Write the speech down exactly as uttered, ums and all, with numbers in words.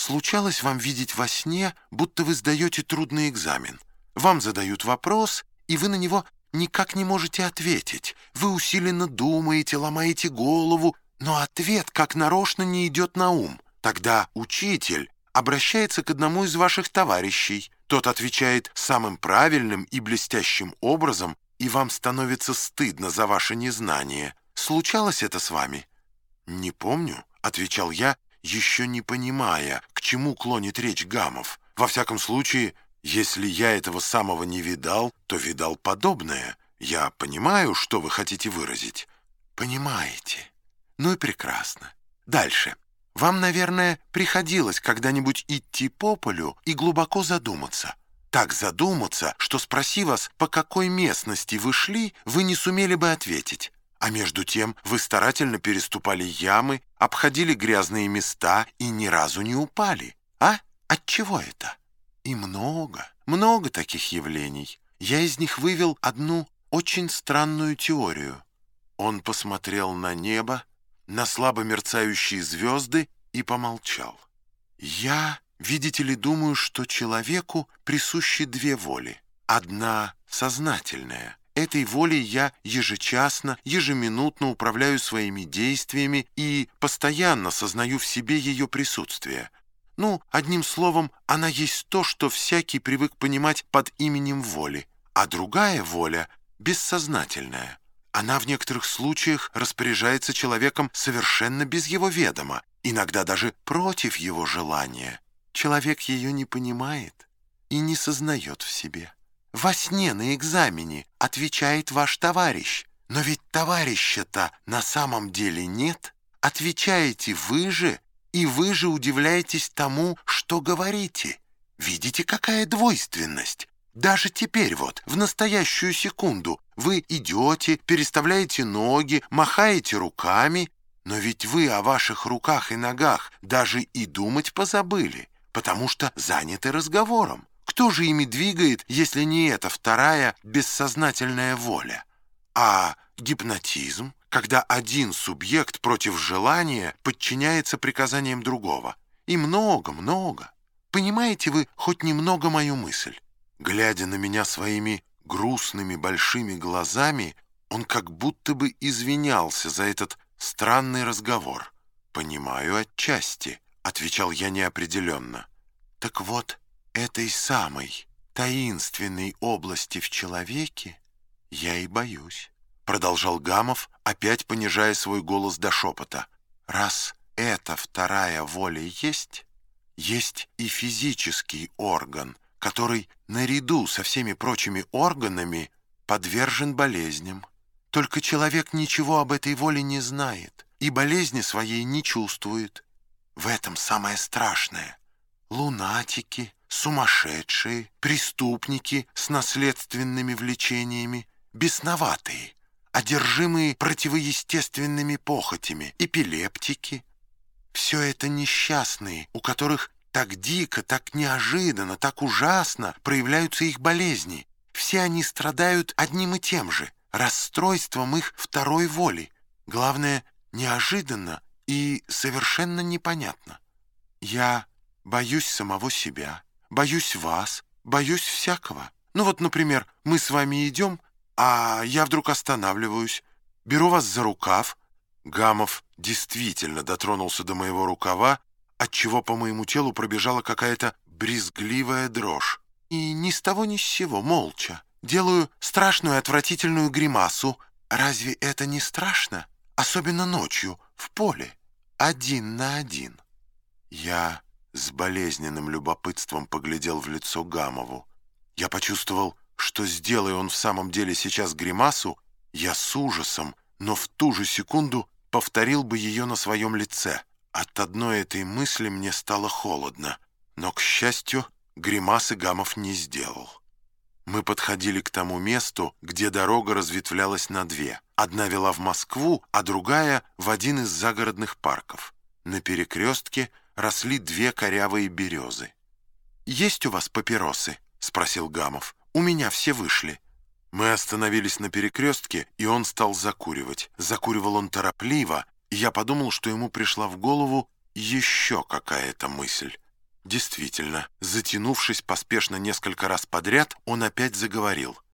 случалось вам видеть во сне, будто вы сдаете трудный экзамен? Вам задают вопрос, и вы на него никак не можете ответить. Вы усиленно думаете, ломаете голову, но ответ как нарочно не идет на ум. Тогда учитель обращается к одному из ваших товарищей. Тот отвечает самым правильным и блестящим образом, и вам становится стыдно за ваше незнание. Случалось это с вами? «Не помню», — отвечал я, еще не понимая, к чему клонит речь Гамов. Во всяком случае, если я этого самого не видал, то видал подобное. Я понимаю, что вы хотите выразить. Понимаете. Ну и прекрасно. Дальше. Вам, наверное, приходилось когда-нибудь идти по полю и глубоко задуматься. Так задуматься, что, спроси вас, по какой местности вы шли, вы не сумели бы ответить. А между тем вы старательно переступали ямы, обходили грязные места и ни разу не упали. А? Отчего это? И много, много таких явлений. Я из них вывел одну очень странную теорию. Он посмотрел на небо, на слабо мерцающие звезды и помолчал. Я, видите ли, думаю, что человеку присущи две воли. Одна сознательная. Этой волей я ежечасно, ежеминутно управляю своими действиями и постоянно сознаю в себе ее присутствие. Ну, одним словом, она есть то, что всякий привык понимать под именем воли. А другая воля — бессознательная. Она в некоторых случаях распоряжается человеком совершенно без его ведома, иногда даже против его желания. Человек ее не понимает и не сознает в себе. Во сне на экзамене отвечает ваш товарищ, но ведь товарища-то на самом деле нет. Отвечаете вы же, и вы же удивляетесь тому, что говорите. Видите, какая двойственность? Даже теперь вот, в настоящую секунду, вы идете, переставляете ноги, махаете руками, но ведь вы о ваших руках и ногах даже и думать позабыли, потому что заняты разговором. Кто же ими двигает, если не эта вторая бессознательная воля? А гипнотизм, когда один субъект против желания подчиняется приказаниям другого. И много-много. Понимаете вы хоть немного мою мысль? Глядя на меня своими грустными большими глазами, он как будто бы извинялся за этот странный разговор. «Понимаю отчасти», — отвечал я неопределенно. «Так вот, этой самой таинственной области в человеке я и боюсь», — продолжал Гамов, опять понижая свой голос до шепота. «Раз эта вторая воля есть, есть и физический орган, который наряду со всеми прочими органами подвержен болезням. Только человек ничего об этой воле не знает и болезни своей не чувствует. В этом самое страшное. Лунатики, сумасшедшие, преступники с наследственными влечениями, бесноватые, одержимые противоестественными похотями, эпилептики. Все это несчастные, у которых так дико, так неожиданно, так ужасно проявляются их болезни. Все они страдают одним и тем же — расстройством их второй воли. Главное, неожиданно и совершенно непонятно. Я боюсь самого себя, боюсь вас, боюсь всякого. Ну вот, например, мы с вами идем, а я вдруг останавливаюсь, беру вас за рукав. Гамов действительно дотронулся до моего рукава, отчего по моему телу пробежала какая-то брезгливая дрожь. И ни с того ни с сего, молча, делаю страшную отвратительную гримасу. Разве это не страшно? Особенно ночью, в поле, один на один. Я с болезненным любопытством поглядел в лицо Гамову. Я почувствовал, что, сделая он в самом деле сейчас гримасу, я с ужасом, но в ту же секунду повторил бы ее на своем лице. От одной этой мысли мне стало холодно, но, к счастью, гримасы Гамов не сделал. Мы подходили к тому месту, где дорога разветвлялась на две. Одна вела в Москву, а другая — в один из загородных парков. На перекрестке росли две корявые березы. «Есть у вас папиросы?» — спросил Гамов. «У меня все вышли». Мы остановились на перекрестке, и он стал закуривать. Закуривал он торопливо, и я подумал, что ему пришла в голову еще какая-то мысль. Действительно, затянувшись поспешно несколько раз подряд, он опять заговорил.